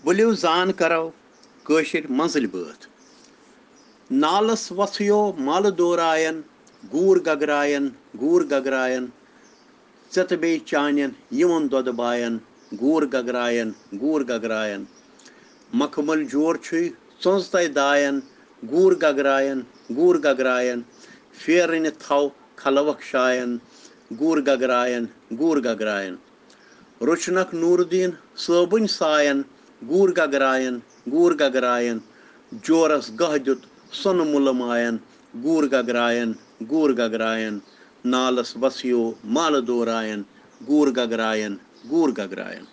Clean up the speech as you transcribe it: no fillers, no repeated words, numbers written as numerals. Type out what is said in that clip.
बुलियो जान करो कशिर मंजिल बात नालस वसयो मल दोरायन गूर गगरायन चत बे चानन यमन दोद बायन गूर गगरायन मखमल जोर छुई सोज तय दायन गूर गगरायन फेरन थव खलवक शायन गूर गगरायन रुचनक नूरुद्दीन सोबन सायन गूर गगरायन जोरस गह दुत सन मुलमायन गूर गगरायन नालस वसियो माल दोरायन गूर गगरायन